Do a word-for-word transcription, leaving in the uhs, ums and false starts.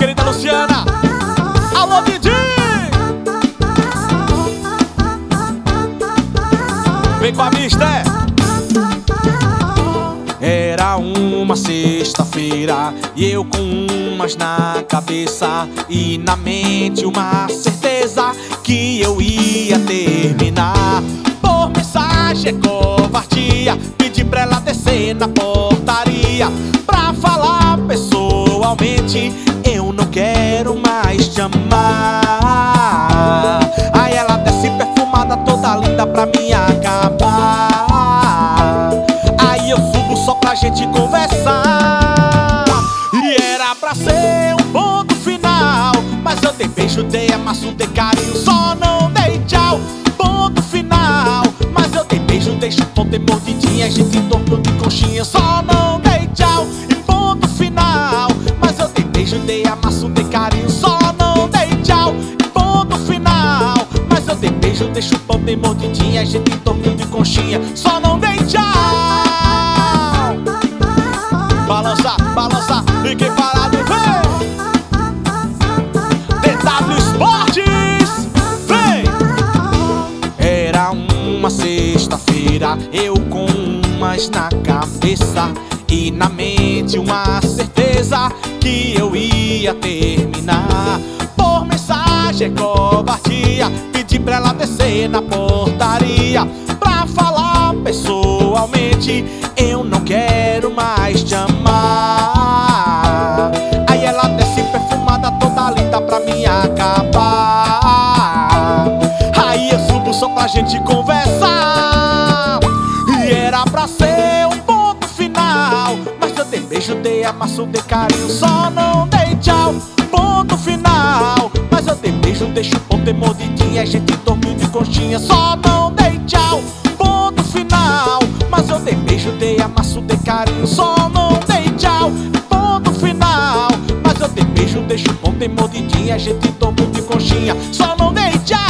querida Luciana. Alô, Didi! Vem com a vista, é? Era uma sexta-feira e eu com umas na cabeça e na mente uma certeza que eu ia terminar. Por mensagem é covardia, pedi pra ela descer na portaria pra falar pessoalmente: eu não quero mais te amar. Aí ela desce perfumada, toda linda pra me acabar. Aí eu subo só pra gente conversar. E era pra ser um ponto final, mas eu dei beijo, dei amasso, dei carinho, só não dei tchau. Ponto final, mas eu dei beijo, dei chupão, dei mordidinha, a gente dormiu de conchinha, só não dei tchau. E ponto final, mas eu dei beijo, dei amasso, dei carinho, só não dei tchau. E ponto final, mas eu dei beijo, dei chupão, dei mordidinha, a gente dormiu de conchinha, só não dei tchau. Balança, balança, fiquei parado, vem! D W Esportes, vem! Era uma sexta-feira, eu com umas na cabeça e na mente uma certeza que eu ia terminar. Por mensagem é covardia, pedi pra ela descer na portaria pra falar pessoalmente: eu não quero mais te amar. Aí ela desce perfumada, toda linda pra me acabar. Aí eu subo só pra gente conversar. E era pra ser um ponto final, mas eu dei beijo, dei amasso, dei carinho, só não dei tchau. Ponto final, mas eu dei beijo, dei chupão, dei mordidinha, a gente dormiu de conchinha, só não dei tchau. Ponto final, mas eu dei beijo, dei amasso, dei carinho, só não dei tchau. Ponto final, mas eu dei beijo, dei chupão, dei mordidinha, a gente dormiu de conchinha, só não dei tchau.